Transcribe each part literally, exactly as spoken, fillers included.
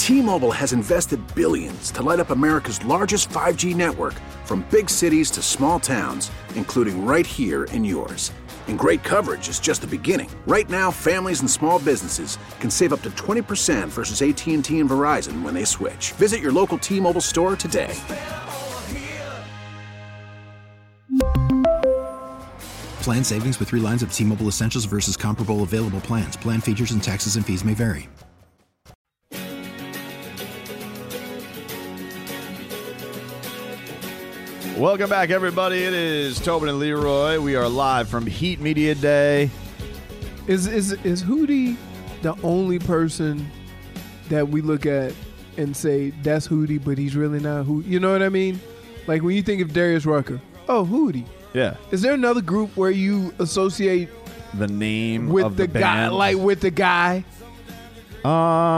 T-Mobile has invested billions to light up America's largest five G network, from big cities to small towns, including right here in yours. And great coverage is just the beginning. Right now, families and small businesses can save up to twenty percent versus A T and T and Verizon when they switch. Visit your local T-Mobile store today. Plan savings with three lines of T-Mobile Essentials versus comparable available plans. Plan features and taxes and fees may vary. Welcome back, everybody. It is Tobin and Leroy. We are live from Heat Media Day. Is is is Hootie the only person that we look at and say that's Hootie, but he's really not Hootie? You know what I mean? Like when you think of Darius Rucker, oh, Hootie. Yeah. Is there another group where you associate the name with of the, the guy, band? like with the guy? Uh,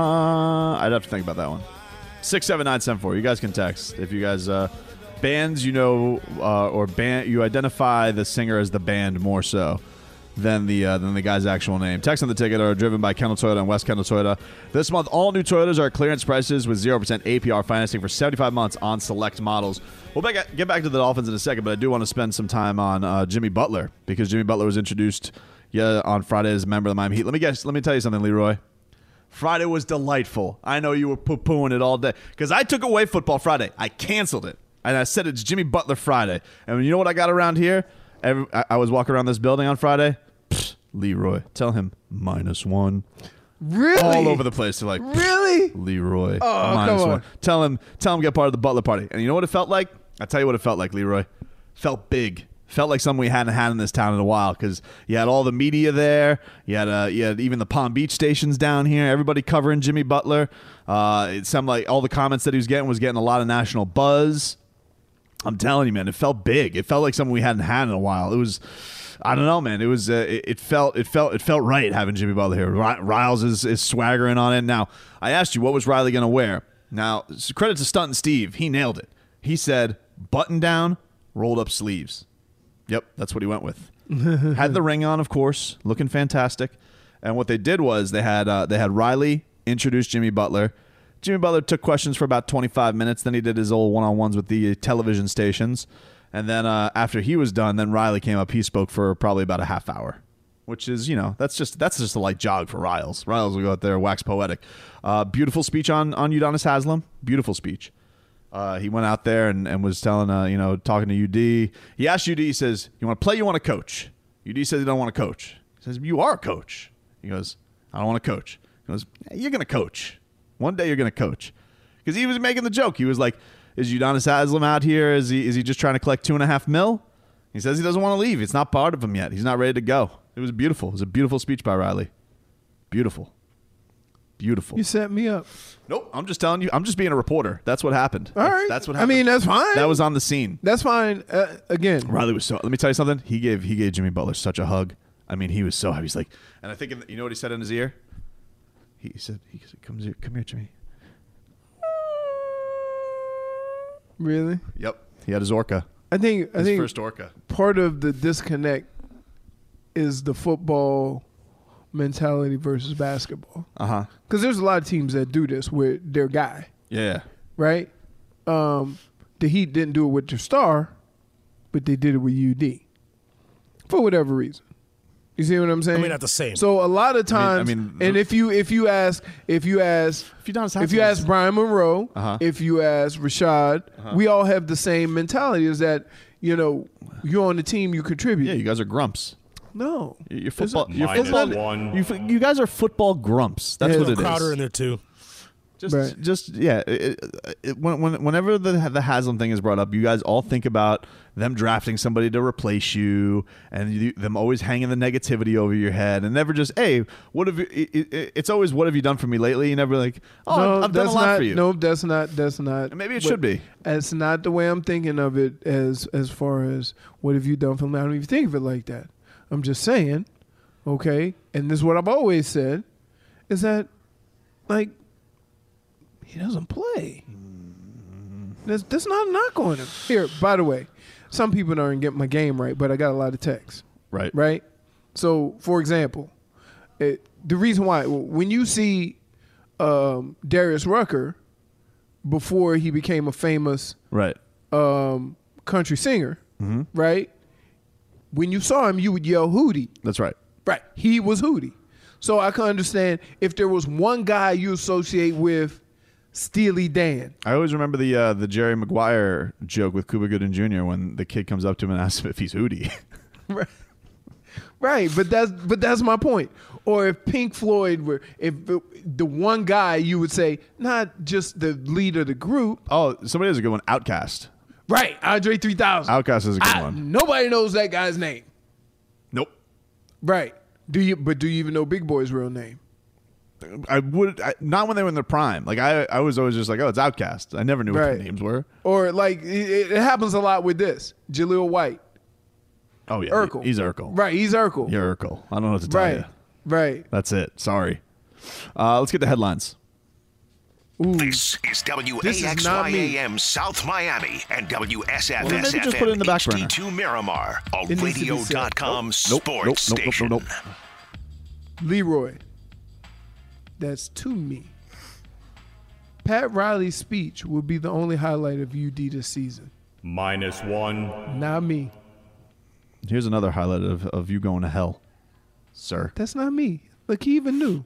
I'd have to think about that one. Six seven nine seven four. You guys can text if you guys uh, bands you know uh, or band you identify the singer as the band more so than the uh, than the guy's actual name. Text on the ticket are driven by Kendall Toyota and West Kendall Toyota. This month, all new Toyotas are at clearance prices with zero percent A P R financing for seventy-five months on select models. We'll back, get back to the Dolphins in a second, but I do want to spend some time on uh, Jimmy Butler because Jimmy Butler was introduced yeah, on Friday as a member of the Miami Heat. Let me guess. Let me tell you something, Leroy. Friday was delightful. I know you were poo-pooing it all day because I took away football Friday. I canceled it. And I said it's Jimmy Butler Friday. And you know what I got around here? Every, I, I was walking around this building on Friday. Pfft, Leroy, tell him minus one. Really? All over the place. They're like, really? Leroy, oh, minus come on. one. Tell him, tell him get part of the Butler party. And you know what it felt like? I'll tell you what it felt like, Leroy. Felt big. Felt like something we hadn't had in this town in a while because you had all the media there. You had, uh, you had even the Palm Beach stations down here. Everybody covering Jimmy Butler. Uh, it seemed like all the comments that he was getting was getting a lot of national buzz. I'm telling you, man, it felt big. It felt like something we hadn't had in a while. It was, I don't know, man. It was, uh, it, it felt, it felt, it felt right having Jimmy Butler here. Riles is, is swaggering on it. Now, I asked you, what was Riley going to wear? Now, credit to Stunt and Steve. He nailed it. He said, button down, rolled up sleeves. Yep, that's what he went with. Had the ring on, of course, looking fantastic. And what they did was they had uh, they had Riley introduce Jimmy Butler. Jimmy Butler took questions for about twenty-five minutes. Then he did his old one-on-ones with the television stations. And then uh, after he was done, then Riley came up. He spoke for probably about a half hour, which is, you know, that's just that's just a light jog for Riles. Riles will go out there, wax poetic. Uh, beautiful speech on, on Udonis Haslem. Beautiful speech. Uh, he went out there and, and was telling, uh, you know, talking to U D. He asked U D, he says, you want to play, you want to coach? U D says he don't want to coach. He says, you are a coach. He goes, I don't want to coach. He goes, you're going to coach. One day you're going to coach. Because he was making the joke. He was like, is Udonis Haslem out here? Is he, is he just trying to collect two and a half mil? He says he doesn't want to leave. It's not part of him yet. He's not ready to go. It was beautiful. It was a beautiful speech by Riley. Beautiful. Beautiful. You set me up. Nope. I'm just telling you. I'm just being a reporter. That's what happened. All that's, right. That's what happened. I mean, that's fine. That was on the scene. That's fine. Uh, again, Riley was so. Let me tell you something. He gave he gave Jimmy Butler such a hug. I mean, he was so happy. He's like, and I think in the, you know what he said in his ear. He said, "He said, come here, come here, Jimmy." Really? Yep. He had his orca. I think. I his think first orca. Part of the disconnect is the football mentality versus basketball. Uh huh. Because there's a lot of teams that do this with their guy. Yeah. Right? Um, the Heat didn't do it with their star, but they did it with U D. For whatever reason. You see what I'm saying? I mean, not the same. So a lot of times, I mean, I mean, and if you if you ask if you ask if you, don't if you ask Brian Monroe, uh-huh. if you ask Rashad, uh-huh. we all have the same mentality: is that you know you're on the team, you contribute. Yeah, you guys are grumps. No, you're football. It's a, you're football. One. You, you guys are football grumps. That's yeah, what it Crowder is. Crowder in there too. Just, right. just yeah. It, it, it, when, when, whenever the the Haslam thing is brought up, you guys all think about them drafting somebody to replace you, and you, them always hanging the negativity over your head, and never just, hey, what have you? It, it, it's always, what have you done for me lately? You never like, oh, no, I've, I've done a lot not, for you. No, that's not. That's not. Maybe it what, should be. It's not the way I'm thinking of it. As as far as what have you done for me? I don't even think of it like that. I'm just saying, okay. And this is what I've always said, is that, like, he doesn't play. That's, that's not a knock on him. Here, by the way, some people don't get my game right, but I got a lot of texts. Right. Right? So, for example, it, the reason why, when you see um, Darius Rucker before he became a famous Right. um, country singer, Mm-hmm. right? When you saw him, you would yell Hootie. That's right. Right. He was Hootie. So I can understand if there was one guy you associate with Steely Dan. I always remember the uh, the Jerry Maguire joke with Cuba Gooding Junior when the kid comes up to him and asks him if he's Hootie. Right. Right, but that's but that's my point. Or if Pink Floyd were, if it, the one guy you would say, not just the leader of the group. Oh, somebody has a good one. Outkast. Right, Andre three thousand. Outkast is a good I, one. Nobody knows that guy's name. Nope. Right. Do you? But do you even know Big Boy's real name? I would I, not when they were in their prime. Like I, I was always just like, oh, it's Outkast. I never knew what Right. their names were. Or like it, it happens a lot with this. Jaleel White. Oh yeah, Urkel. He's Urkel. Right, he's Urkel. You're Urkel. I don't know what to tell Right. you. Right. That's it. Sorry. Uh, let's get the headlines. Ooh. This is W A This is X not Y me. A M South Miami and W S F Well, S maybe F just put it in the M back burner. H D two Miramar, a It needs to be radio said. dot com Nope, sports nope, nope, nope, station. nope, nope. Leroy. That's to me. Pat Riley's speech will be the only highlight of U D this season. Minus one. Not me. Here's another highlight of, of you going to hell, sir. That's not me. Look, he even knew.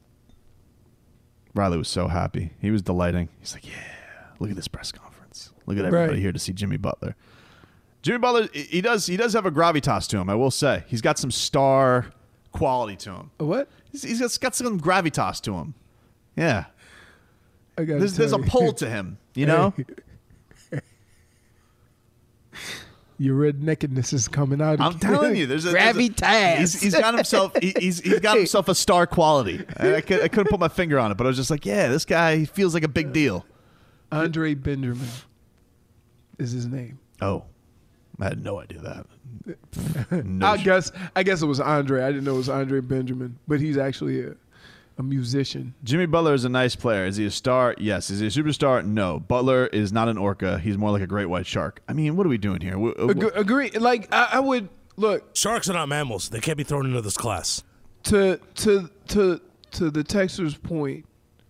Riley was so happy. He was delighting. He's like, yeah, look at this press conference. Look at everybody Right. here to see Jimmy Butler. Jimmy Butler, he he does he does have a gravitas to him, I will say. He's got some star quality to him. A what? He's, he's got, got some gravitas to him. Yeah. I got There's, there's a pull to him, you know? Your redneckedness is coming out. I'm telling you, there's a there's a- gravitas. He's, he's got himself. He, he's he's got himself a star quality. I, I, could, I couldn't put my finger on it, but I was just like, yeah, this guy he feels like a big deal. Andre Benjamin is his name. Oh, I had no idea that. No I sh- guess I guess it was Andre. I didn't know it was Andre Benjamin, but he's actually a, a musician. Jimmy Butler is a nice player. Is he a star? Yes. Is he a superstar? No. Butler is not an orca. He's more like a great white shark. I mean, what are we doing here? We- Ag- agree. Like I, I would look Sharks are not mammals. They can't be thrown into this class. to to to to the Texter's point.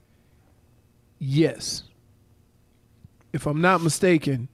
Yes, if I'm not mistaken,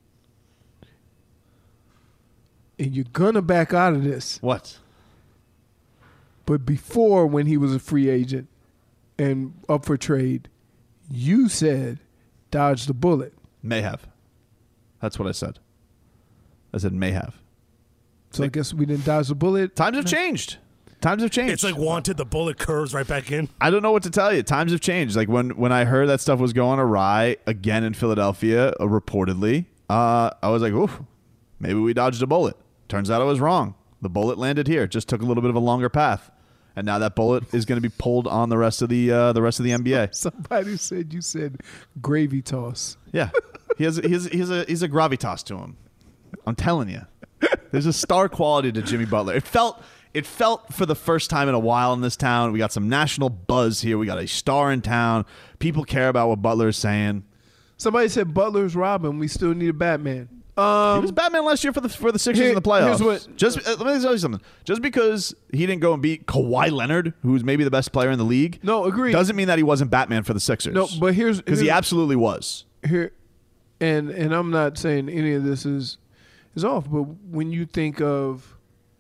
and you're gonna back out of this, What? but before when he was a free agent and up for trade, you said dodge the bullet. May have. That's what I said. I said may have. So I guess we didn't dodge the bullet. Times have changed. Times have changed. It's like wanted. The bullet curves right back in. I don't know what to tell you. Times have changed. Like when, when I heard that stuff was going awry again in Philadelphia, uh, reportedly, uh, I was like, oof, maybe we dodged a bullet. Turns out I was wrong. The bullet landed here. It just took a little bit of a longer path. And now that bullet is going to be pulled on the rest of the uh, the rest of the N B A. Somebody said you said gravy toss. Yeah, he has he has he's a he's a gravitas to him. I'm telling you, there's a star quality to Jimmy Butler. It felt it felt for the first time in a while in this town. We got some national buzz here. We got a star in town. People care about what Butler is saying. Somebody said Butler's Robin. We still need a Batman. He Um, was Batman last year for the for the Sixers Here- in the playoffs. here's what- just uh, let me tell you something. Just because he didn't go and beat Kawhi Leonard, who's maybe the best player in the league, No, agreed. doesn't mean that he wasn't Batman for the Sixers. no, but here's because he here's- absolutely was. here, and and I'm not saying any of this is is off, but when you think of,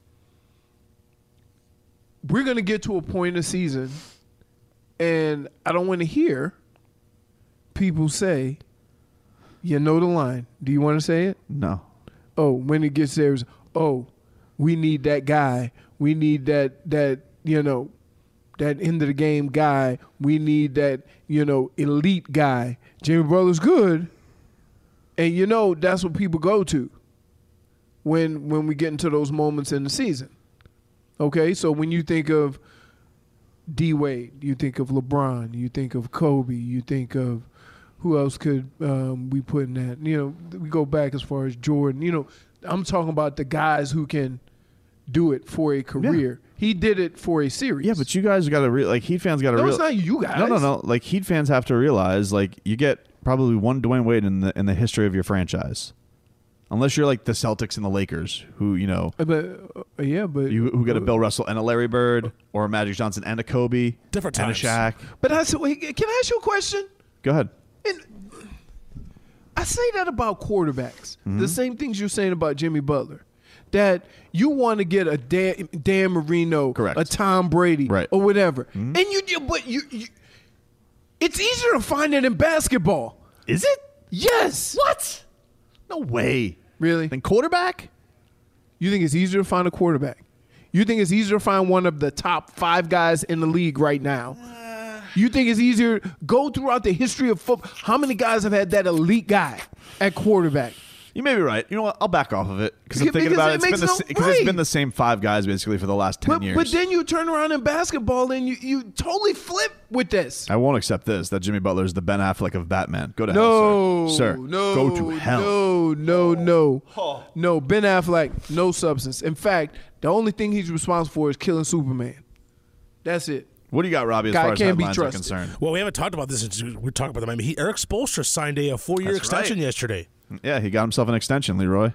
we're gonna get to a point in the season, and I don't want to hear people say, "You know the line." Do you want to say it? No. Oh, when it gets there, is, oh, we need that guy. We need that that you know, that end of the game guy. We need that you know elite guy. Jimmy Butler's good, and you know that's what people go to when when we get into those moments in the season. Okay, so when you think of D Wade, you think of LeBron, you think of Kobe, you think of who else could um, we put in that? You know, we go back as far as Jordan. You know, I'm talking about the guys who can do it for a career. He did it for a series. Yeah, but you guys got to re- like Heat fans got to no, real. it's not you guys. No, no, no. Like Heat fans have to realize, like you get probably one Dwayne Wade in the in the history of your franchise. Unless you're like the Celtics and the Lakers, who you know, Uh, But uh, yeah, but you, who get a Bill Russell and a Larry Bird, or a Magic Johnson and a Kobe, Different and a times. Shaq. But I said, wait, can I ask you a question? Go ahead. And I say that about quarterbacks. Mm-hmm. The same things you're saying about Jimmy Butler. That you want to get a Dan, Dan Marino, Correct. a Tom Brady, Right. or whatever, and you, you but you, you, it's easier to find it in basketball. Is it? Yes. What? No way. Really? Then quarterback? You think it's easier to find a quarterback? You think it's easier to find one of the top five guys in the league right now? You think it's easier go throughout the history of football? How many guys have had that elite guy at quarterback? You may be right. You know what? I'll back off of it because I'm Yeah, thinking because about it it. It's been makes the no- because it's right. been the same five guys basically for the last ten But, years. but then you turn around in basketball and you, you totally flip with this. I won't accept this. That Jimmy Butler is the Ben Affleck of Batman. Go to No, hell, sir. Sir, no, go to hell. No, no, no, no. Ben Affleck, no substance. In fact, the only thing he's responsible for is killing Superman. That's it. What do you got, Robbie? As Guy far as can't be headlines are trusted. concerned, Well, we haven't talked about this since we talked about the Miami Heat. Eric Spoelstra signed a, a four-year That's extension right. yesterday. yeah, he got himself an extension, Leroy.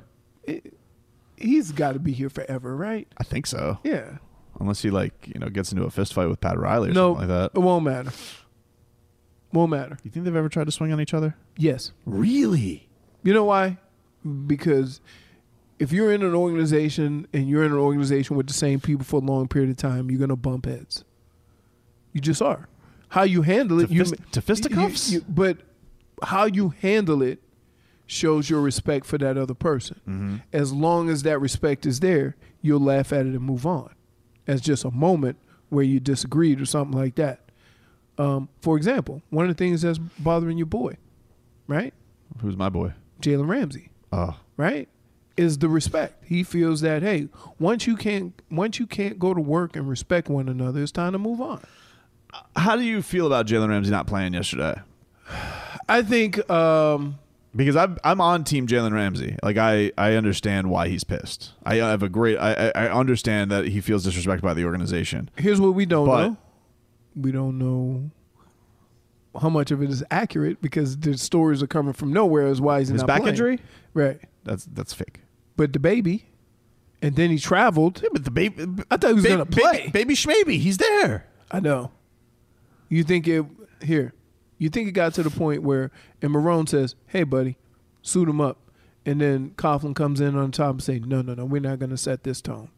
He's got to be here forever, right? I think so. Yeah. Unless he like you know gets into a fist fight with Pat Riley or No, something like that. it won't matter. Won't matter. You think they've ever tried to swing on each other? Yes. Really? You know why? Because if you're in an organization and you're in an organization with the same people for a long period of time, you're going to bump heads. You just are. How you handle it, To you, fist- to fisticuffs? you- you- but how you handle it shows your respect for that other person. Mm-hmm. As long as that respect is there, you'll laugh at it and move on. As just a moment where you disagreed or something like that. Um, for example, one of the things that's bothering your boy, right? Who's my boy? Jalen Ramsey, Oh, right? Is the respect. He feels that, hey, once you can't once you can't go to work and respect one another, it's time to move on. how do you feel about Jalen Ramsey not playing yesterday? I think um, Because I'm I'm on Team Jalen Ramsey. Like I, I understand why he's pissed. I have a great. I I I understand that he feels disrespected by the organization. here's what we don't But- know. We don't know how much of it is accurate because the stories are coming from nowhere as why he's His not back playing. injury? Right. That's that's fake. But the baby, and then he traveled. Yeah, but the baby. I thought he was ba- gonna play. Baby, baby Schmaby, he's there. I know. You think it here? You think it got to the point where and Marone says, "Hey, buddy, suit him up," and then Coughlin comes in on top and say, "No, no, no, we're not going to set this tone."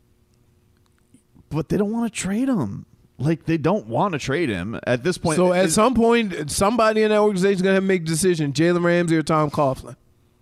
But they don't want to trade him. Like they don't want to trade him at this point. So at it- some point, somebody in that organization is going to have to make a decision: Jalen Ramsey or Tom Coughlin.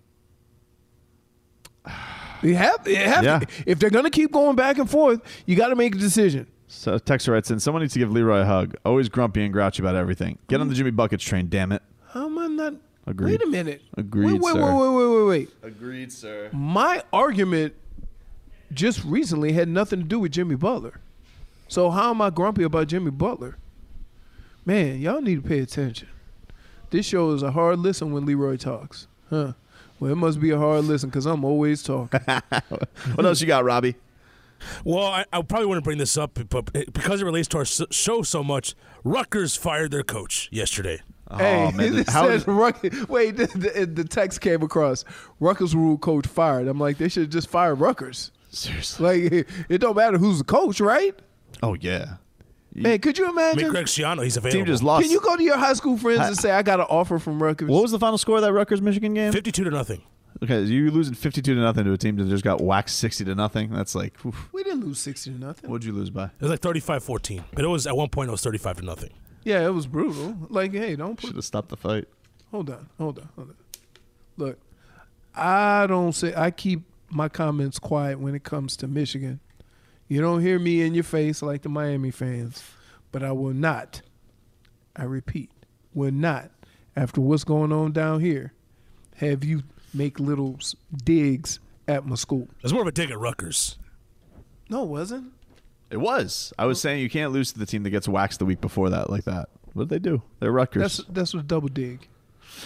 You have, you have Yeah. to, if they're going to keep going back and forth, you got to make a decision. So Texter writes in, someone needs to give Leroy a hug. Always grumpy and grouchy about everything. Get on the Jimmy Buckets train, damn it. How am I not? Agreed. Wait a minute. Agreed, wait, wait, sir. wait, wait, wait, wait, wait. Agreed, sir. My argument just recently had nothing to do with Jimmy Butler. So how am I grumpy about Jimmy Butler? Man, y'all need to pay attention. This show is a hard listen when Leroy talks. Huh. Well, it must be a hard listen because I'm always talking. What else you got, Robbie? Well, I, I probably wouldn't bring this up, but because it relates to our s- show so much, Rutgers fired their coach yesterday. Hey, Oh, man, it how says is- Ruck- wait, the, the, the text came across. Rutgers rule coach fired. I'm like, they should have just fired Rutgers. Seriously. Like, it, it don't matter who's the coach, right? Oh, yeah. Man, could you I imagine? mean, Greg Schiano, he's available. Team just lost. Can you go to your high school friends and say, I got an offer from Rutgers? What was the final score of that Rutgers-Michigan game? fifty-two to nothing. Okay, so you losing fifty-two to nothing to a team that just got waxed sixty to nothing. That's like, oof. We didn't lose sixty to nothing. What'd you lose by? It was like thirty-five fourteen, but it was at one point it was thirty-five to nothing. Yeah, it was brutal. Like, hey, don't put. Should have stopped the fight. Hold on, hold on, hold on. Look, I don't say I keep my comments quiet when it comes to Michigan. You don't hear me in your face like the Miami fans, but I will not. I repeat, will not. After what's going on down here, have you make little s- digs at my school? It's more of a dig at Rutgers. No, it wasn't. It was. I was saying you can't lose to the team that gets waxed the week before that like that. What did they do? They're Rutgers. That's that's a double dig.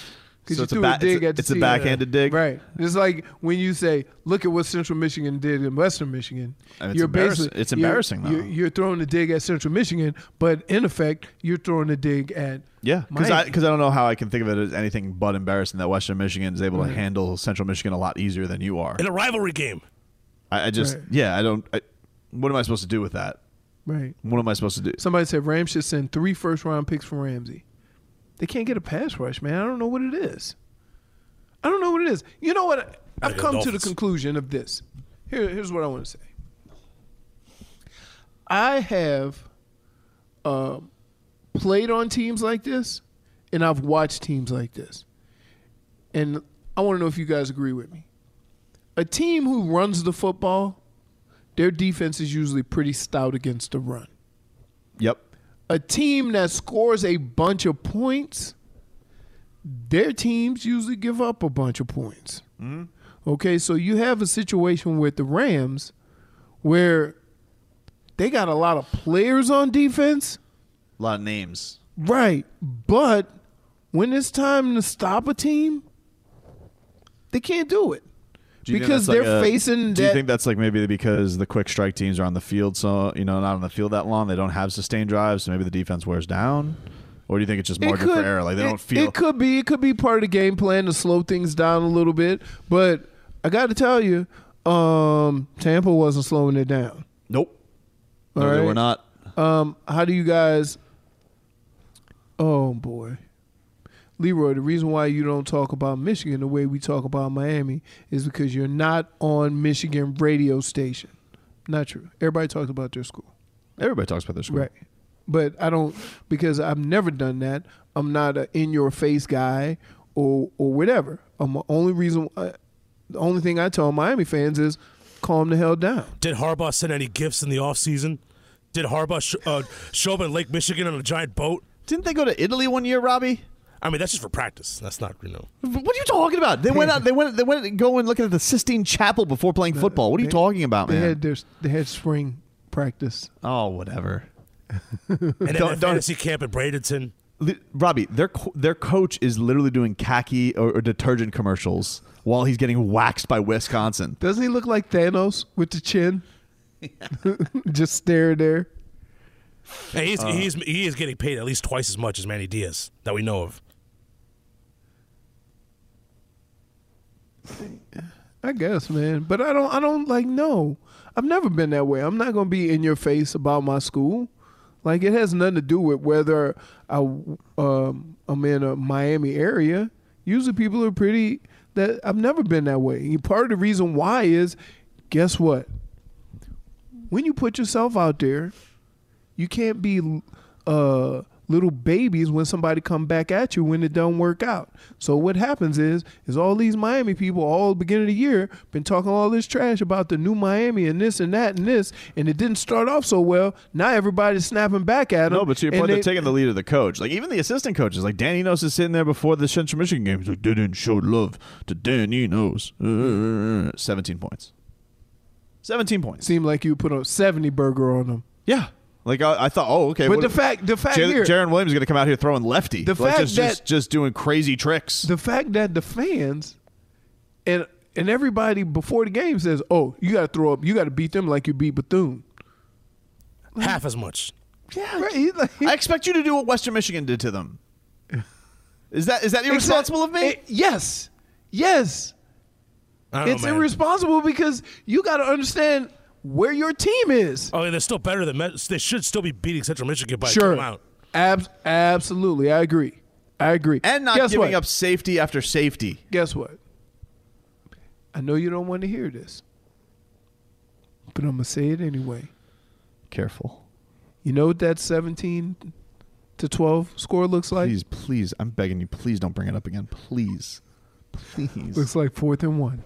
Because So you it's a threw ba- a dig it's a- at the it's a C- backhanded dig? Right. It's like when you say, look at what Central Michigan did in Western Michigan. And it's you're embarrassing- basically- it's you're- embarrassing, though. You're, you're throwing a dig at Central Michigan, but in effect, you're throwing a dig at Yeah, because Miami. I because I don't know how I can think of it as anything but embarrassing that Western Michigan is able Right. to handle Central Michigan a lot easier than you are. In a rivalry game. I, I just Right. yeah, I don't. I, what am I supposed to do with that? Right. What am I supposed to do? Somebody said Rams should send three first-round picks for Ramsey. They can't get a pass rush, man. I don't know what it is. I don't know what it is. You know what? I've Like the come to the Dolphins. conclusion of this. Here, here's what I want to say. I have uh, played on teams like this, and I've watched teams like this. And I want to know if you guys agree with me. A team who runs the football, their defense is usually pretty stout against the run. Yep. A team that scores a bunch of points, their teams usually give up a bunch of points. Mm-hmm. Okay, so you have a situation with the Rams where they got a lot of players on defense. A lot of names. Right, but when it's time to stop a team, they can't do it. Do you think Because that's like they're a- facing Do you that- think that's like maybe because the quick strike teams are on the field, so you know, not on the field that long, they don't have sustained drives, so maybe the defense wears down? Or do you think it's just It margin could- for error? Like they it- don't feel. It could be. It could be part of the game plan to slow things down a little bit. But I got to tell you, um, Tampa wasn't slowing it down. Nope. No, All they right. were not. Um, how do you guys? Oh boy, Leroy. The reason why you don't talk about Michigan the way we talk about Miami is because you're not on Michigan radio station. Not true. Everybody talks about their school. Everybody talks about their school. Right. But I don't, because I've never done that. I'm not an in-your-face guy or or whatever. I'm the only reason, uh, the only thing I tell Miami fans is calm the hell down. Did Harbaugh send any gifts in the offseason? Did Harbaugh sh- uh, show up in Lake Michigan on a giant boat? Didn't they go to Italy one year, Robbie? I mean, that's just for practice. That's not, you know. What are you talking about? They went out. They went. They went going looking at the Sistine Chapel before playing football. What are you They- talking about, They man? had their, they had spring practice. Oh, whatever. And then Don't- the don't- fantasy camp at Bradenton. Li- Robbie, their co- their coach is literally doing khaki or, or detergent commercials while he's getting waxed by Wisconsin. Doesn't he look like Thanos with the chin? Just stare there. And he's, Uh. he's, he is getting paid at least twice as much as Manny Diaz that we know of. I guess, man. But I don't I don't like no. I've never been that way. I'm not gonna be in your face about my school. Like it has nothing to do with whether I um I'm in a Miami area. Usually people are pretty that I've never been that way. And part of the reason why is guess what? When you put yourself out there, you can't be uh little babies when somebody come back at you when it don't work out. So what happens is, is all these Miami people all the beginning of the year been talking all this trash about the new Miami and this and that and this, and it didn't start off so well. Now everybody's snapping back at them. No, but to your and point, they- they're taking the lead of the coach. Like even the assistant coaches, like Dan Enos is sitting there before the Central Michigan game. He's like, they didn't show love to Dan Enos. Uh, Seventeen points. Seventeen points. Seemed like you put a seventy burger on them. Yeah. Like I, I thought, oh, okay. But what- the fact, the fact Jar- here, Jaron Williams is going to come out here throwing lefty. The like fact just, that- just just doing crazy tricks. the fact that the fans and and everybody before the game says, "Oh, you got to throw up, you got to beat them like you beat Bethune." Half as much. yeah, Right? He's like- I expect you to do what Western Michigan did to them. Is that is that irresponsible of me? It- yes, yes. I don't It's know, man. irresponsible because you got to understand where your team is. Oh, they're still better than Met. They should still be beating Central Michigan by a Sure, good amount. Ab- absolutely, I agree. I agree. and not Guess giving what? up safety after safety. Guess what? I know you don't want to hear this, but I'm gonna say it anyway. Careful. You know what that seventeen to twelve score looks like? Please, please, I'm begging you, please don't bring it up again. Please. Please. Looks like fourth and one.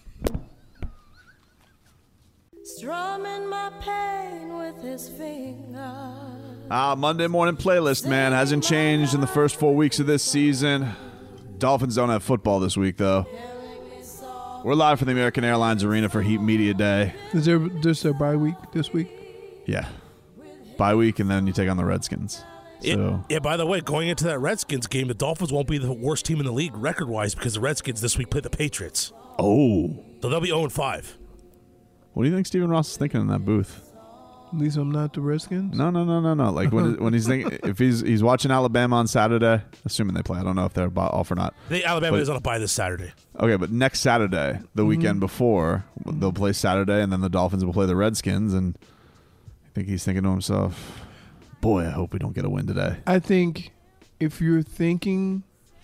Strumming my pain with his fingers. Ah, Monday morning playlist, man, hasn't changed in the first four weeks of this season. Dolphins don't have football this week, though. We're live from the American Airlines Arena for Heat Media Day. Is there this their bye week this week? Yeah. Bye week, and then you take on the Redskins. Yeah, So yeah, by the way, going into that Redskins game, the Dolphins won't be the worst team in the league record-wise because the Redskins this week play the Patriots. oh, So they'll be oh and five. what do you think Stephen Ross is thinking in that booth? At least I'm not the Redskins. No, no, no, no, no. Like when when he's thinking, if he's he's watching Alabama on Saturday, assuming they play. I don't know if they're bo- off or not. They, Alabama But- is on a bye this Saturday. Okay, but next Saturday, the Mm-hmm. weekend before, they'll play Saturday, and then the Dolphins will play the Redskins. And I think he's thinking to himself, "Boy, I hope we don't get a win today." I think if you're thinking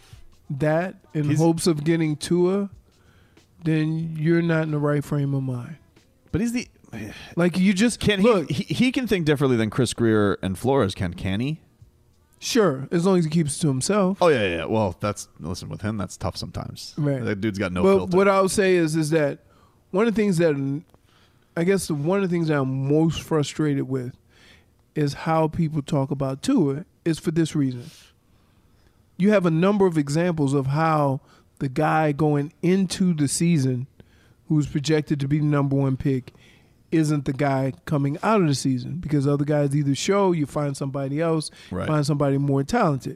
that in He's- hopes of getting Tua, then you're not in the right frame of mind. But he's the Like you just can look. he, he he can think differently than Chris Greer and Flores can, can he? Sure, as long as he keeps it to himself. Oh yeah, yeah. Well, that's listen with him. That's tough sometimes. Right. That dude's got no but filter. what I'll say is, is that one of the things that I guess the, one of the things that I'm most frustrated with is how people talk about Tua is for this reason. You have a number of examples of how the guy going into the season who's projected to be the number one pick isn't the guy coming out of the season because other guys either show, you find somebody else, Right. find somebody more talented.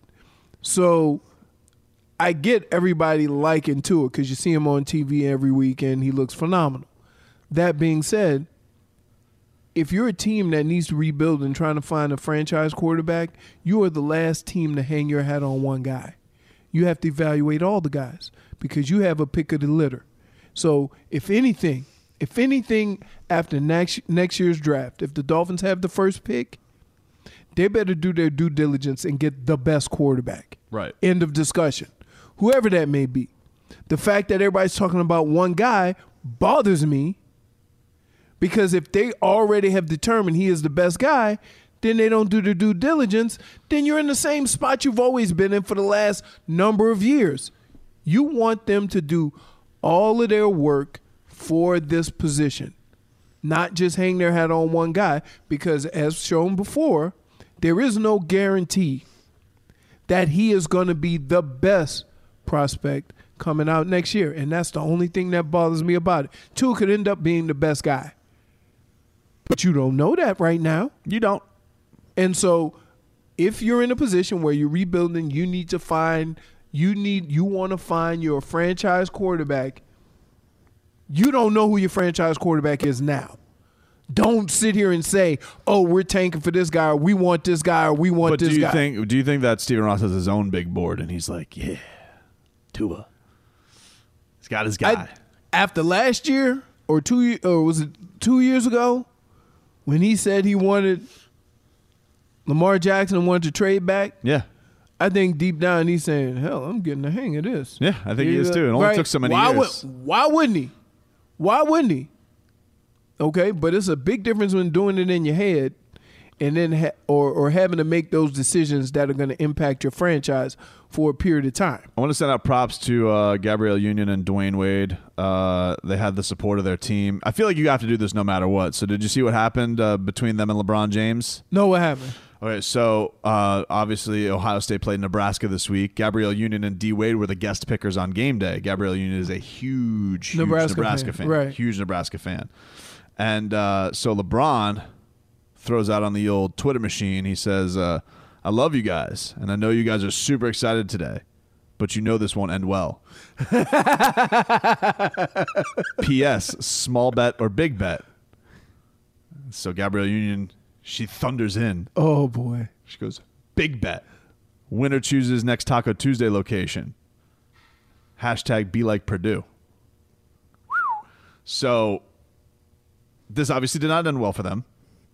So I get everybody liking Tua because you see him on T V every week and he looks phenomenal. That being said, if you're a team that needs to rebuild and trying to find a franchise quarterback, you are the last team to hang your hat on one guy. You have to evaluate all the guys because you have a pick of the litter. So if anything, if anything after next next year's draft, if the Dolphins have the first pick, they better do their due diligence and get the best quarterback. Right. End of discussion. Whoever that may be. The fact that everybody's talking about one guy bothers me because if they already have determined he is the best guy, then they don't do their due diligence, then you're in the same spot you've always been in for the last number of years. You want them to do all of their work for this position, not just hang their hat on one guy, because as shown before, there is no guarantee that he is going to be the best prospect coming out next year. And that's the only thing that bothers me about it. Tua could end up being the best guy. But you don't know that right now. You don't. And so if you're in a position where you're rebuilding, you need to find, you need, you want to find your franchise quarterback. You don't know who your franchise quarterback is now. Don't sit here and say, "Oh, we're tanking for this guy, or we want this guy, or we want But this do you guy." think do you think that Stephen Ross has his own big board and he's like, yeah, Tua, he's got his guy. I, after last year or two ye- or was it two years ago when he said he wanted Lamar Jackson and wanted to trade back? yeah, I think deep down he's saying, "Hell, I'm getting the hang of this." yeah. I think he is too. It only Right. took so many why years. Would, why wouldn't he? Why wouldn't he? Okay, but it's a big difference when doing it in your head and then ha- or or having to make those decisions that are going to impact your franchise for a period of time. I want to send out props to uh, Gabrielle Union and Dwayne Wade. Uh, they had the support of their team. I feel like you have to do this no matter what. So did you see what happened uh, between them and LeBron James? No, what happened? Okay, so uh, obviously Ohio State played Nebraska this week. Gabrielle Union and D Wade were the guest pickers on game day. Gabrielle Union is a huge, huge Nebraska, Nebraska fan, fan, right. huge Nebraska fan. And uh, so LeBron throws out on the old Twitter machine. He says, uh, I love you guys, and I know you guys are super excited today, but you know this won't end well. P S. Small bet or big bet? So Gabrielle Union, she thunders in. Oh boy. She goes, big bet. Winner chooses next Taco Tuesday location. Hashtag be like Purdue. So this obviously did not end well for them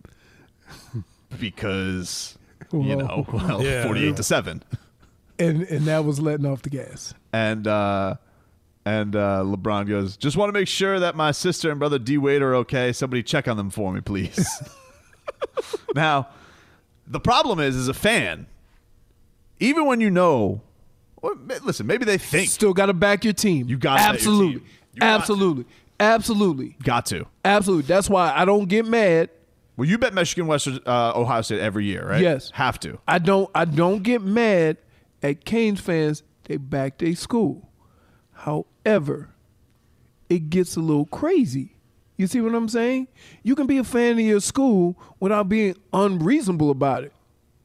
because, you know, well, Yeah. forty-eight to seven. And and that was letting off the gas. And uh, and uh, LeBron goes, just want to make sure that my sister and brother D Wade are okay. Somebody check on them for me, please. Now, the problem is, as a fan, even when you know, or, listen, maybe they think Still got to back your team. You gotta back your absolutely, team. You got absolutely, absolutely, got to. absolutely. That's why I don't get mad. Well, you bet Michigan, Western, uh, Ohio State every year, right? Yes. Have to. I don't. I don't get mad at Canes fans. They back their school. However, it gets a little crazy. You see what I'm saying? You can be a fan of your school without being unreasonable about it.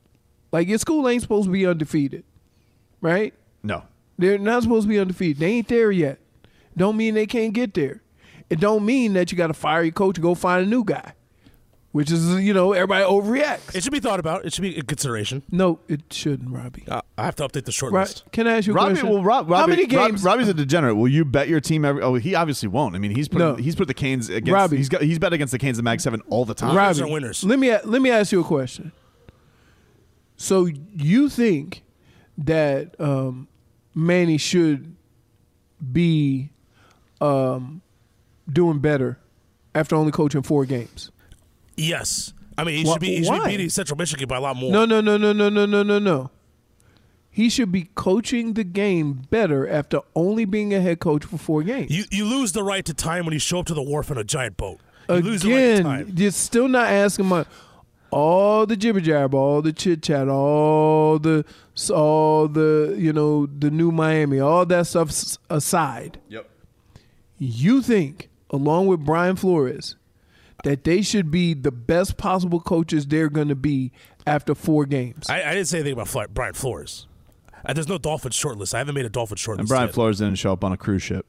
Like, your school ain't supposed to be undefeated, right? No. They're not supposed to be undefeated. They ain't there yet. Don't mean they can't get there. It don't mean that you got to fire your coach and go find a new guy, which is, you know, everybody overreacts. It should be thought about. It should be in consideration. No, it shouldn't, Robbie. Uh, I have to update the short Right. list. Can I ask you a Robbie, question? well, Rob, Robbie, How many Rob- games? Robbie's a degenerate. Will you bet your team every? Oh, he obviously won't. I mean, he's put No. he's put the Canes against. Robbie. He's got he's bet against the Canes in Mag Seven all the time. Robbie, are winners. Let me let me ask you a question. So you think that um, Manny should be um, doing better after only coaching four games? Yes. I mean, he Wha- should be. He should why? be beating Central Michigan by a lot more. No, no, no, no, no, no, no, no, no. He should be coaching the game better after only being a head coach for four games. You you lose the right to time when you show up to the wharf in a giant boat. You lose the right Again, to time. you're still not asking my all the jibber jabber, all the chit chat, all the all the you know the new Miami, all that stuff s- aside. Yep. You think, along with Brian Flores, that they should be the best possible coaches they're going to be after four games? I, I didn't say anything about Fly, Brian Flores. Uh, there's no Dolphins shortlist. I haven't made a Dolphins shortlist. And Brian yet. Flores didn't show up on a cruise ship.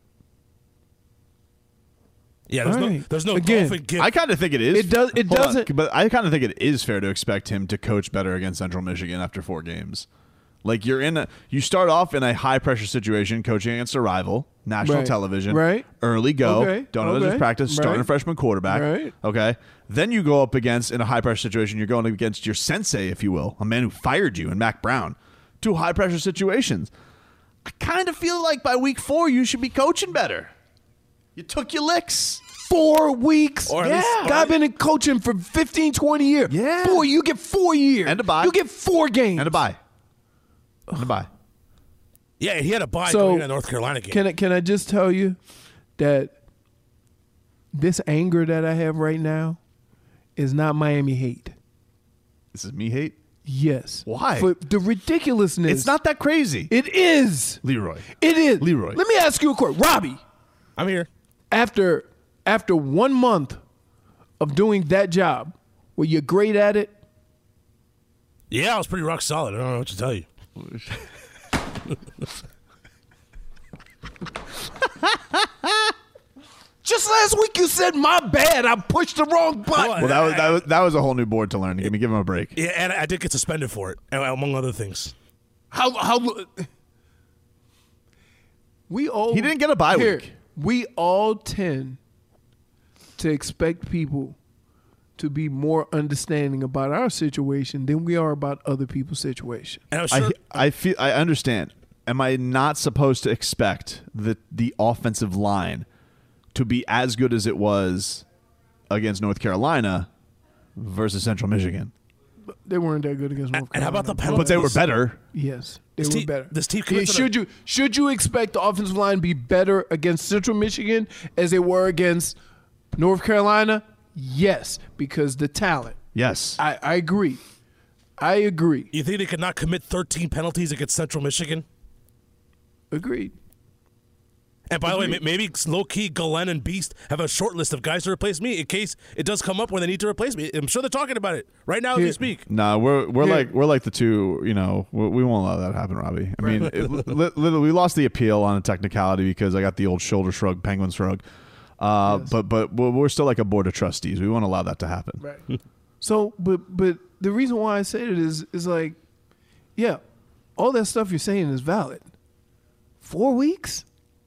Yeah, there's All no right. there's no Again, Dolphin gift. I kind of think it is. It does- it Hold on, doesn't- but I kind of think it is fair to expect him to coach better against Central Michigan after four games. Like you're in a, you start off in a high pressure situation, coaching against a rival, national Right. television, Right. early go, Okay. don't know there's Okay. practice, starting Right. a freshman quarterback, Right. okay. Then you go up against in a high pressure situation, you're going against your sensei, if you will, a man who fired you, and Mac Brown, two high pressure situations. I kind of feel like by week four you should be coaching better. You took your licks. Four weeks. Or at yeah. least- Guy been in coaching for fifteen, twenty years. Yeah. Four, you get four years. And a bye. You get four games. And a bye. And a bye. yeah, he had a bye So, going into that North Carolina game. Can I, can I just tell you that this anger that I have right now is not Miami hate. This is me hate. Yes. Why? For the ridiculousness. It's not that crazy. It is. Leroy. It is. Leroy. Let me ask you a question. Robbie, I'm here. after after one month of doing that job, were you great at it? Yeah, I was pretty rock solid. I don't know what to tell you. Just last week you said, my bad, I pushed the wrong button. Well, Well, that was that was that was a whole new board to learn. Give me give him a break. Yeah, and I did get suspended for it, among other things. How how we all He didn't get a bye here, week. We all tend to expect people to be more understanding about our situation than we are about other people's situation. And I was sure. I I feel I understand. Am I not supposed to expect the the offensive line to be as good as it was against North Carolina versus Central Michigan? They weren't that good against North Carolina. and how about the But penalties? they were better. Yes, they This were team- better. this team Yeah, commits to should you should you expect the offensive line to be better against Central Michigan as they were against North Carolina? Yes, because the talent. Yes. I, I agree. I agree. You think they could not commit thirteen penalties against Central Michigan? Agreed. And by the way, ma- maybe low key Galen and Beast have a short list of guys to replace me in case it does come up when they need to replace me. I'm sure they're talking about it right now as Here. we speak. No, we're we're Yeah. like we're like the two. You know, we, we won't allow that to happen, Robbie. I mean, it, li- literally, we lost the appeal on a technicality because I got the old shoulder shrug, penguin shrug. Uh, Yes. But but we're we're still like a board of trustees. We won't allow that to happen. Right. So, but but the reason why I say it is is like, yeah, all that stuff you're saying is valid. Four weeks.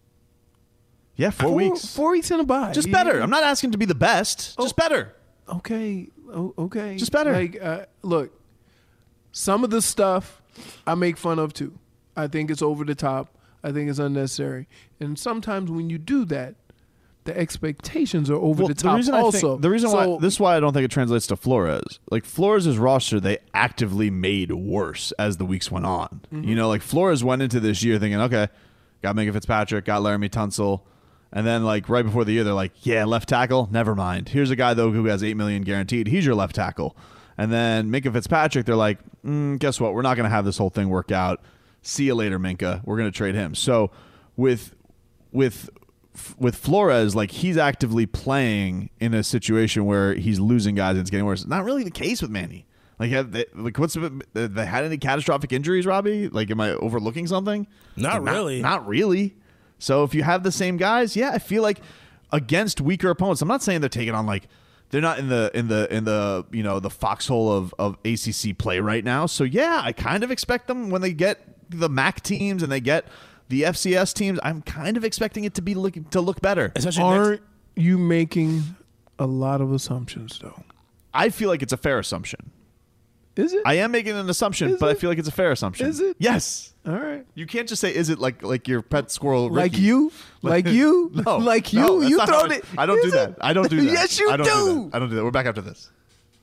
Yeah, four, weeks. Four weeks in a bye. Just You- better. I'm not asking to be the best. Just better. Okay. Oh, okay. Just better. Like, uh, look, some of the stuff I make fun of too. I think it's over the top. I think it's unnecessary. And sometimes when you do that, the expectations are over the top. reason I also, think, the reason So- why this is why I don't think it translates to Flores. Like Flores' roster, they actively made worse as the weeks went on. Mm-hmm. You know, like Flores went into this year thinking, okay, got Minka Fitzpatrick, got Laramie Tunsil, and then like right before the year, they're like, yeah, left tackle, never mind. Here's a guy though who has eight million guaranteed. He's your left tackle. And then Minka Fitzpatrick, they're like, mm, guess what? We're not going to have this whole thing work out. See you later, Minka. We're going to trade him. So with with with Flores, like he's actively playing in a situation where he's losing guys and it's getting worse. It's not really the case with Manny. Like, have they, like what's they had any catastrophic injuries, Robbie? Like, am I overlooking something? Not like, really. Not, not really. So if you have the same guys, yeah, I feel like against weaker opponents. I'm not saying they're taking on like they're not in the in the in the you know the foxhole of of A C C play right now. So yeah, I kind of expect them when they get the M A C teams and they get the F C S teams. I'm kind of expecting it to be looking to look better. Especially Aren't next- you making a lot of assumptions though? I feel like it's a fair assumption. Is it? I am making an assumption, Is but it? I feel like it's a fair assumption. Is it? Yes. All right. You can't just say, "Is it like like your pet squirrel?" Like Ricky. you? Like you? No, Like no, you? that's You not thrown how I- it. I don't Is do that. it? I don't do that. Yes, you I don't do. that. I don't do that. We're back after this.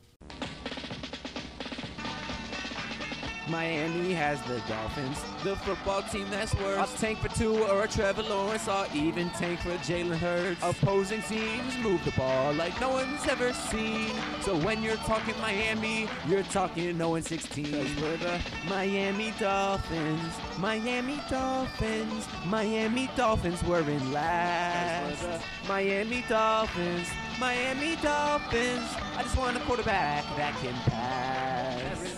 Miami has the Dolphins, the football team that's worse. A tank for Tua or a Trevor Lawrence, or even tank for Jalen Hurts. Opposing teams move the ball like no one's ever seen. So when you're talking Miami, you're talking oh and sixteen. Cause we're the Miami Dolphins, Miami Dolphins, Miami Dolphins. We're in last. We're the Miami Dolphins, Miami Dolphins. I just want a quarterback that can pass.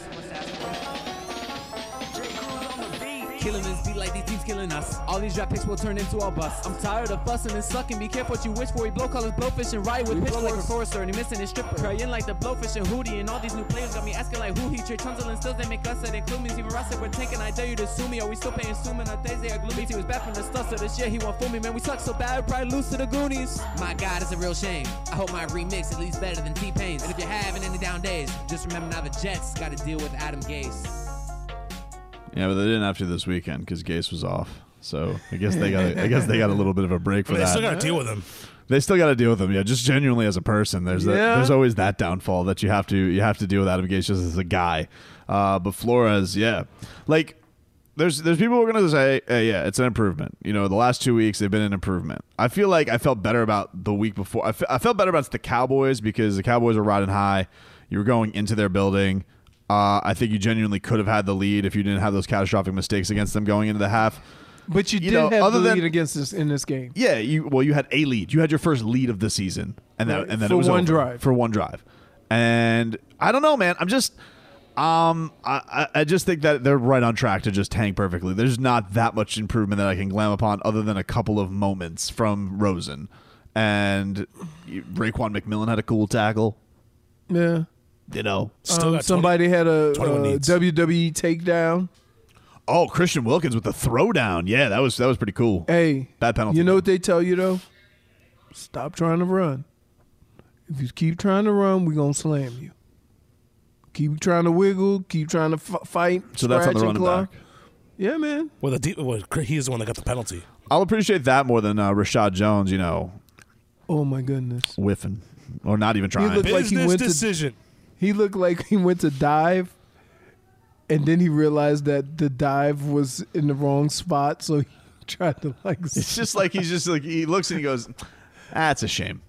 Killing this beat like these teams killing us. All these draft picks will turn into all busts. I'm tired of fussing and sucking. Be careful what you wish for. We blow colors, blowfish, and ride with we blow like a forester, and he missing his stripper. Crying like the blowfish and Hootie, and all these new players got me asking like who he. Trey Tunzel and stills, they make us that include me. Even Russ said we're tanking. I dare you to sue me. Are we still paying Suman? Our days they are gloomy. He was bad from the start, so this year he won't fool me. Man, we suck so bad, we probably lose to the Goonies. My God, it's a real shame. I hope my remix at least better than T-Pain's. And if you're having any down days, just remember now the Jets got to deal with Adam Gase. Yeah, but they didn't have to this weekend because Gase was off. So I guess they got. I guess they got a little bit of a break for I mean, they that. still got to deal with him. They still got to deal with him. Yeah, just genuinely as a person, there's that, Yeah. there's always that downfall that you have to you have to deal with Adam Gase just as a guy. Uh, but Flores, yeah, like there's there's people who are gonna say, hey, yeah, it's an improvement. You know, the last two weeks they've been an improvement. I feel like I felt better about the week before. I, fe- I felt better about the Cowboys because the Cowboys were riding high. You were going into their building. Uh, I think you genuinely could have had the lead if you didn't have those catastrophic mistakes against them going into the half. But you, You did know, have other the than- lead against us in this game. Yeah, you well, you had a lead. You had your first lead of the season, and that Right, and then for it was one over. drive. for one drive. And I don't know, man. I'm just, um, I I- I just think that they're right on track to just tank perfectly. There's not that much improvement that I can glam upon, other than a couple of moments from Rosen, and Raekwon McMillan had a cool tackle. Yeah. You know, Still Um, got somebody had a, twenty-one a needs. W W E takedown. oh Christian Wilkins with the throwdown. Yeah, that was that was pretty cool. Hey, Bad penalty. You know what they tell you though? Stop trying to run. If you keep trying to run, we're gonna slam you. Keep trying to wiggle. Keep trying to f- fight. So that's on the scratch and running claw. back. Yeah, man. Well, the deep, well, he's the one that got the penalty. I'll appreciate that more than uh, Rashad Jones. You know, Oh my goodness. whiffing or not even trying. looked like he Business went to- decision. He looked like he went to dive, and then he realized that the dive was in the wrong spot, so he tried to like. It's just like he's just like he looks and he goes, "That's a shame."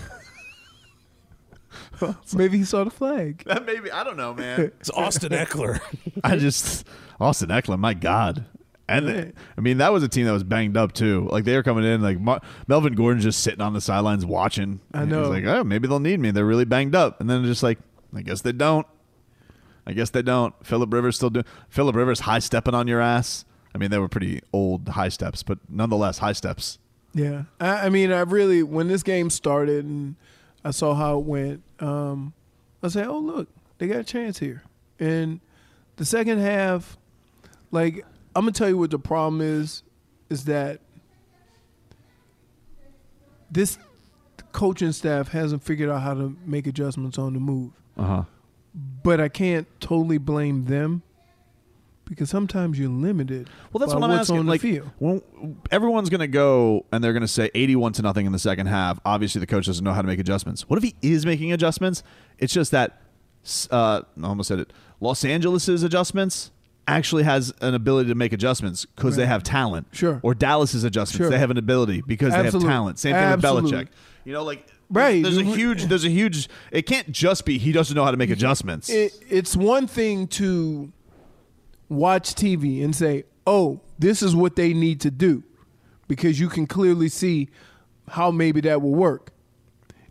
Maybe he saw the flag. That maybe I don't know, man. It's Austin Eckler. I just Austin Eckler, my God. And they, I mean, that was a team that was banged up too. Like they were coming in, like Mar- Melvin Gordon's just sitting on the sidelines watching. I And know. He's like, oh, maybe they'll need me. They're really banged up. And then just like, I guess they don't. I guess they don't. Phillip Rivers still doing. Phillip Rivers high stepping on your ass. I mean, they were pretty old high steps, but nonetheless, high steps. Yeah, I, I mean, I really when this game started and I saw how it went, um, I said, "Oh, look, they got a chance here." And the second half, like I'm gonna tell you what the problem is, is that this coaching staff hasn't figured out how to make adjustments on the move. Uh huh. But I can't totally blame them because sometimes you're limited. Well, that's by what I'm what's asking. on the Like, field. well, everyone's going to go and they're going to say eighty-one to nothing in the second half. Obviously, the coach doesn't know how to make adjustments. What if he is making adjustments? It's just that uh, I almost said it. Los Angeles's adjustments actually has an ability to make adjustments because they Right. have talent. Sure. Or Dallas's adjustments, Sure. they have an ability because Absolute. they have talent. Same thing Absolute. with Belichick. You know, like Right. There's a huge. There's a huge. It can't just be he doesn't know how to make adjustments. It, it's one thing to watch T V and say, oh, this is what they need to do, because you can clearly see how maybe that will work.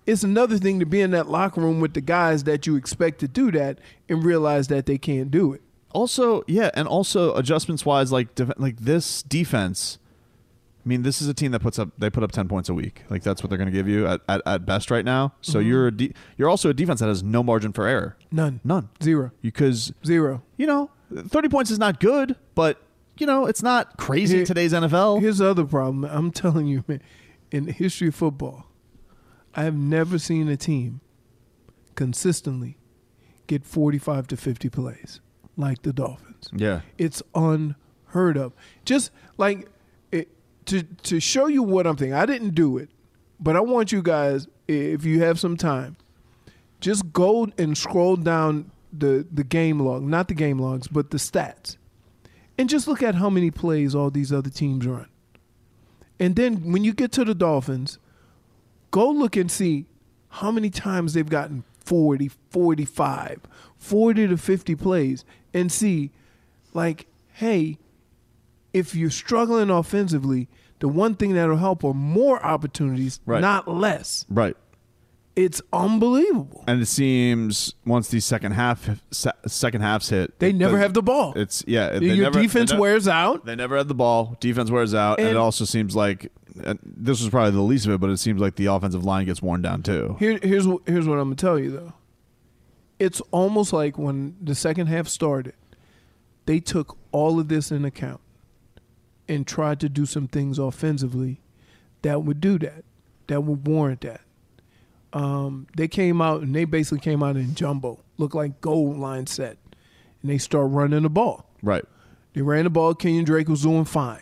it's another thing to be in that locker room with the guys that you expect to do that and realize that they can't do it. Also, yeah, and also adjustments wise, like def- like this defense. I mean, this is a team that puts up they put up ten points a week. Like that's what they're going to give you at, at, at best right now. So Mm-hmm. you're a de- you're also a defense that has no margin for error. None. None. Zero. Because Zero. you know, thirty points is not good, but you know, it's not crazy Here- in today's N F L. Here's the other problem. I'm telling you, man, in the history of football, I have never seen a team consistently get forty-five to fifty plays like the Dolphins. Yeah. It's unheard of. Just like it, to to show you what I'm thinking. I didn't do it, but I want you guys, if you have some time, just go and scroll down the the game log, not the game logs, but the stats, and just look at how many plays all these other teams run. And then when you get to the Dolphins, go look and see how many times they've gotten forty, forty-five, forty to fifty plays and see, like, hey, if you're struggling offensively, the one thing that'll help are more opportunities, Right. not less. Right. It's unbelievable. And it seems once these second half se- second halves hit, They it never does- have the ball. It's yeah. they Your never- defense they ne- wears out. They never had the ball. Defense wears out, and, And- it also seems like and this was probably the least of it, but it seems like the offensive line gets worn down too. Here, here's wh- here's what I'm gonna tell you though. It's almost like when the second half started, they took all of this in account and tried to do some things offensively that would do that, that would warrant that. Um, they came out and they basically came out in jumbo, looked like goal line set, and they start running the ball. Right. They ran the ball. Kenyon Drake was doing fine,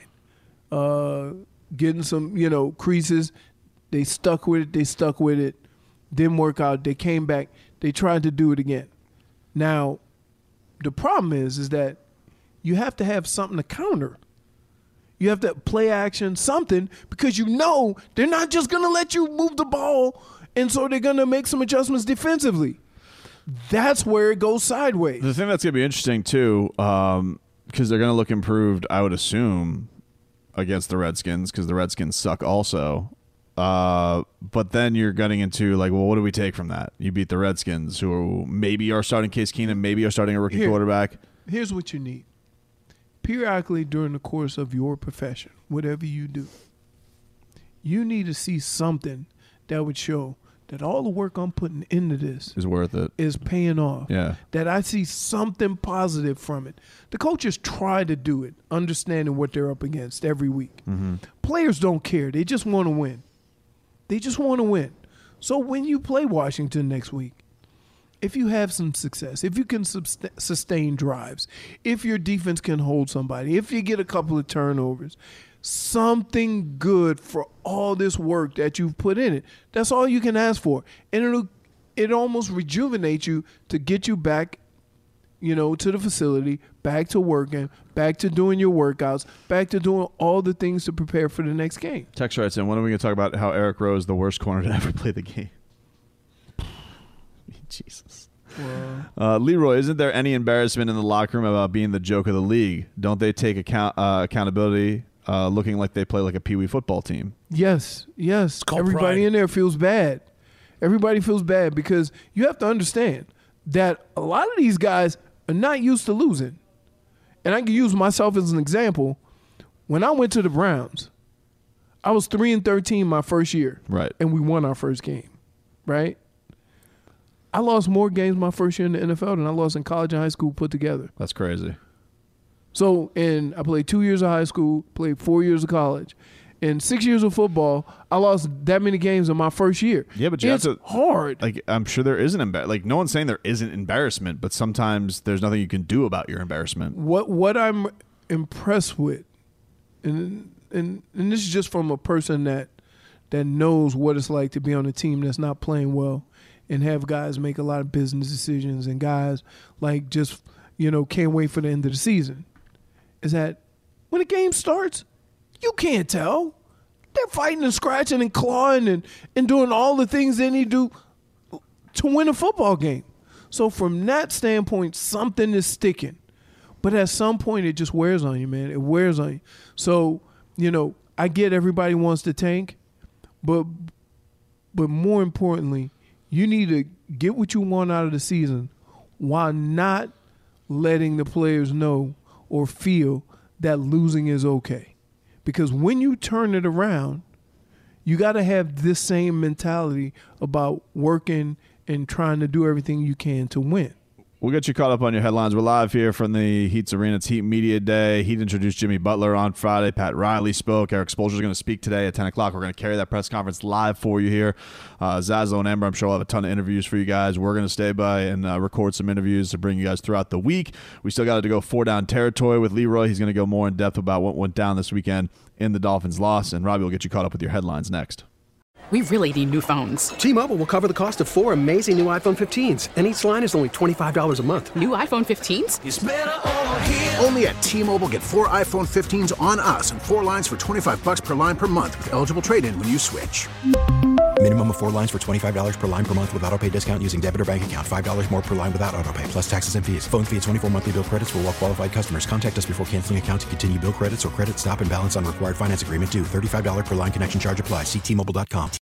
uh, getting some you know creases. They stuck with it. They stuck with it. Didn't work out. They came back. They tried to do it again. Now, the problem is, is that you have to have something to counter. You have to play action, something, because you know they're not just going to let you move the ball, and so they're going to make some adjustments defensively. That's where it goes sideways. The thing that's going to be interesting too, um, because they're going to look improved, I would assume, against the Redskins, because the Redskins suck also. Uh, but then you're getting into like, well, what do we take from that? You beat the Redskins, who maybe are starting Case Keenum, maybe are starting a rookie Here. quarterback. Here's what you need. Periodically during the course of your profession, whatever you do, you need to see something that would show that all the work I'm putting into this Is worth it. is paying off. Yeah. That I see something positive from it. The coaches try to do it, understanding what they're up against every week. Mm-hmm. Players don't care. They just want to win. They just want to win. So when you play Washington next week, if you have some success, if you can subst- sustain drives, if your defense can hold somebody, if you get a couple of turnovers, something good for all this work that you've put in it. That's all you can ask for. And it'll it almost rejuvenates you to get you back, you know, to the facility, back to working, back to doing your workouts, back to doing all the things to prepare for the next game. Tex writes in, when are we going to talk about how Eric Rowe is the worst corner to ever play the game? Jesus. Uh, Leroy, isn't there any embarrassment in the locker room about being the joke of the league? Don't they take account uh, accountability uh, looking like they play like a peewee football team? Yes, yes. called Everybody pride. in there feels bad. Everybody feels bad because you have to understand that a lot of these guys are not used to losing. And I can use myself as an example. When I went to the Browns, I was three and thirteen my first year. Right. And we won our first game. Right? I lost more games my first year in the N F L than I lost in college and high school put together. That's crazy. So, and I played two years of high school, played four years of college. In six years of football, I lost that many games in my first year. Yeah, but you it's have to hard. Like, I'm sure there is an embar- like no one's saying there isn't embarrassment, but sometimes there's nothing you can do about your embarrassment. What what I'm impressed with, and and and this is just from a person that that knows what it's like to be on a team that's not playing well, and have guys make a lot of business decisions, and guys like just you know can't wait for the end of the season, is that when a game starts, you can't tell. They're fighting and scratching and clawing and, and doing all the things they need to do to win a football game. So from that standpoint, something is sticking. But at some point, it just wears on you, man. It wears on you. So, you know, I get everybody wants to tank, but but more importantly, you need to get what you want out of the season while not letting the players know or feel that losing is okay. Because when you turn it around, you got to have this same mentality about working and trying to do everything you can to win. We'll get you caught up on your headlines. We're live here from the Heat's Arena. It's Heat Media Day. Heat introduced Jimmy Butler on Friday. Pat Riley spoke. Eric Spoelstra is going to speak today at ten o'clock. We're going to carry that press conference live for you here. Uh, Zazo and Amber, I'm sure, will have a ton of interviews for you guys. We're going to stay by and uh, record some interviews to bring you guys throughout the week. We still got to go four down territory with Leroy. He's going to go more in depth about what went down this weekend in the Dolphins' loss. And Robbie will get you caught up with your headlines next. We really need new phones. T-Mobile will cover the cost of four amazing new iPhone fifteens, and each line is only twenty-five dollars a month. New iPhone fifteens? It's better over here. Only at T-Mobile, get four iPhone fifteens on us and four lines for twenty-five bucks per line per month with eligible trade-in when you switch. Minimum of four lines for twenty-five dollars per line per month with autopay discount using debit or bank account. five dollars more per line without autopay, plus taxes and fees. Phone fee at twenty-four monthly bill credits for well-qualified customers. Contact us before canceling account to continue bill credits or credit stop and balance on required finance agreement due. thirty-five dollars per line connection charge applies. See T Mobile dot com.